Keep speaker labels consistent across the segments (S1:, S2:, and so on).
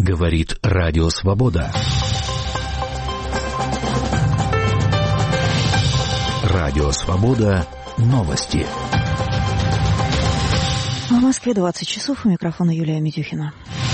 S1: Говорит Радио Свобода. Радио Свобода. Новости.
S2: В Москве 20 часов. У микрофона Юлия Медюхина.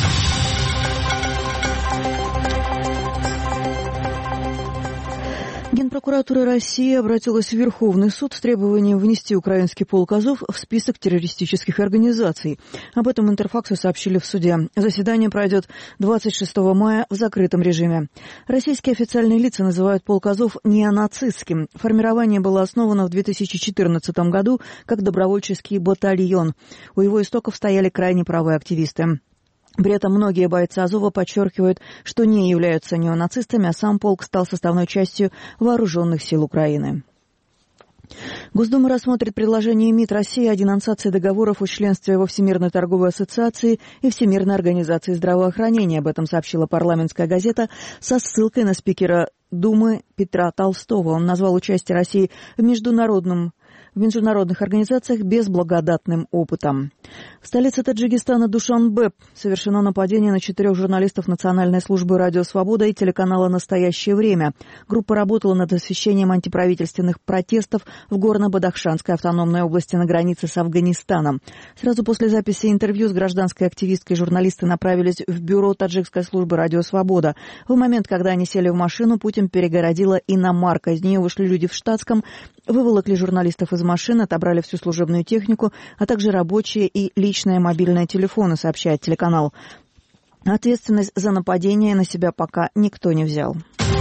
S2: Генпрокуратура России обратилась в Верховный суд с требованием внести украинский полк Азов в список террористических организаций. Об этом Интерфаксу сообщили в суде. Заседание пройдет 26 мая в закрытом режиме. Российские официальные лица называют полк Азов неонацистским. Формирование было основано в 2014 году как добровольческий батальон. У его истоков стояли крайне правые активисты. При этом многие бойцы Азова подчеркивают, что не являются неонацистами, а сам полк стал составной частью вооруженных сил Украины. Госдума рассмотрит предложение МИД России о денонсации договоров о членстве во Всемирной торговой ассоциации и Всемирной организации здравоохранения. Об этом сообщила парламентская газета со ссылкой на спикера Думы Петра Толстого. Он назвал участие России в международных организациях безблагодатным опытом. В столице Таджикистана Душанбе совершено нападение на 4 журналистов Национальной службы «Радио Свобода» и телеканала «Настоящее время». Группа работала над освещением антиправительственных протестов в Горно-Бадахшанской автономной области на границе с Афганистаном. Сразу после записи интервью с гражданской активисткой журналисты направились в бюро таджикской службы «Радио Свобода». В момент, когда они сели в машину, Путин перегородила иномарка. Из нее вышли люди в штатском, выволокли журналистов из машины, отобрали всю служебную технику, а также рабочие и личные мобильные телефоны, сообщает телеканал. Ответственность за нападение на себя пока никто не взял.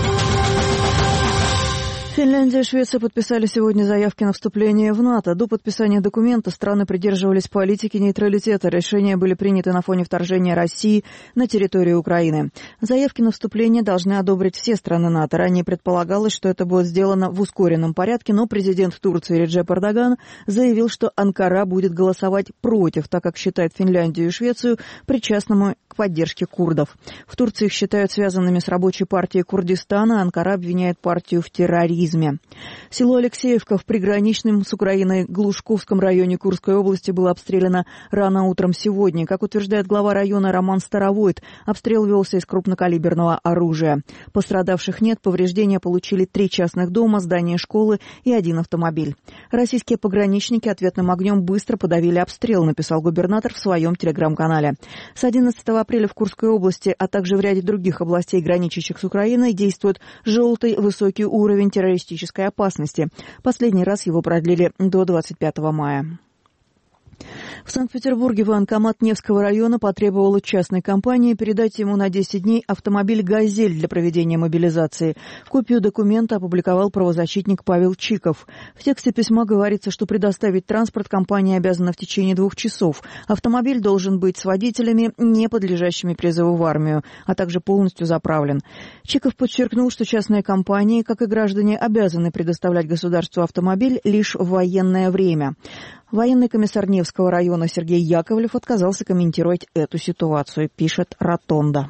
S2: Финляндия и Швеция подписали сегодня заявки на вступление в НАТО. До подписания документа страны придерживались политики нейтралитета. Решения были приняты на фоне вторжения России на территорию Украины. Заявки на вступление должны одобрить все страны НАТО. Ранее предполагалось, что это будет сделано в ускоренном порядке, но президент Турции Реджеп Эрдоган заявил, что Анкара будет голосовать против, так как считает Финляндию и Швецию причастными к поддержке курдов. В Турции их считают связанными с рабочей партией Курдистана, а Анкара обвиняет партию в терроризме. Село Алексеевка в приграничном с Украиной Глушковском районе Курской области было обстреляно рано утром сегодня. Как утверждает глава района Роман Старовойт, обстрел велся из крупнокалиберного оружия. Пострадавших нет, повреждения получили 3 частных дома, здание школы и 1 автомобиль. Российские пограничники ответным огнем быстро подавили обстрел, написал губернатор в своем телеграм-канале. С 11 апреля в Курской области, а также в ряде других областей, граничащих с Украиной, действует желтый высокий уровень террористической опасности. Последний раз его продлили до 25 мая. В Санкт-Петербурге военкомат Невского района потребовал от частной компании передать ему на 10 дней автомобиль «Газель» для проведения мобилизации. Копию документа опубликовал правозащитник Павел Чиков. В тексте письма говорится, что предоставить транспорт компания обязана в течение 2 часов. Автомобиль должен быть с водителями, не подлежащими призыву в армию, а также полностью заправлен. Чиков подчеркнул, что частные компании, как и граждане, обязаны предоставлять государству автомобиль лишь в военное время. Военный комиссар Невского района Сергей Яковлев отказался комментировать эту ситуацию, пишет «Ротонда».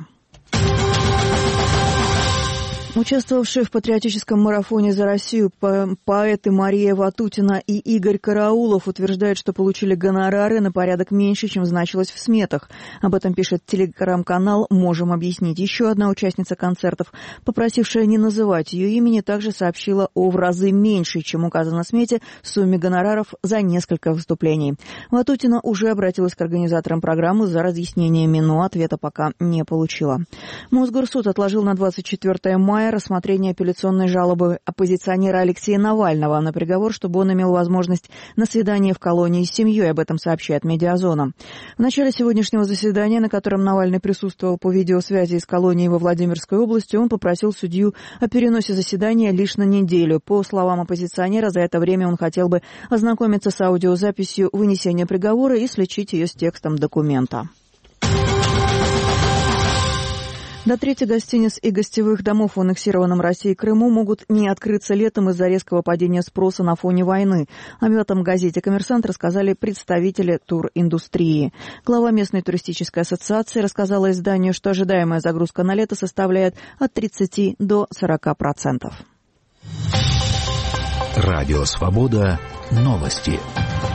S2: Участвовавшие в патриотическом марафоне за Россию поэты Мария Ватутина и Игорь Караулов утверждают, что получили гонорары на порядок меньше, чем значилось в сметах. Об этом пишет телеграм-канал «Можем объяснить». Еще одна участница концертов, попросившая не называть ее имени, также сообщила о в разы меньшей, чем указано в смете, сумме гонораров за несколько выступлений. Ватутина уже обратилась к организаторам программы за разъяснениями, но ответа пока не получила. Мосгорсуд отложил на 24 мая рассмотрение апелляционной жалобы оппозиционера Алексея Навального на приговор, чтобы он имел возможность на свидание в колонии с семьей. Об этом сообщает «Медиазона». В начале сегодняшнего заседания, на котором Навальный присутствовал по видеосвязи из колонии во Владимирской области, он попросил судью о переносе заседания лишь на неделю. По словам оппозиционера, за это время он хотел бы ознакомиться с аудиозаписью вынесения приговора и сличить ее с текстом документа. До трети гостиниц и гостевых домов в аннексированном Россией Крыму могут не открыться летом из-за резкого падения спроса на фоне войны. Об этом газете «Коммерсант» рассказали представители туриндустрии. Глава местной туристической ассоциации рассказала изданию, что ожидаемая загрузка на лето составляет от 30 до 40%.
S1: Радио «Свобода». Новости.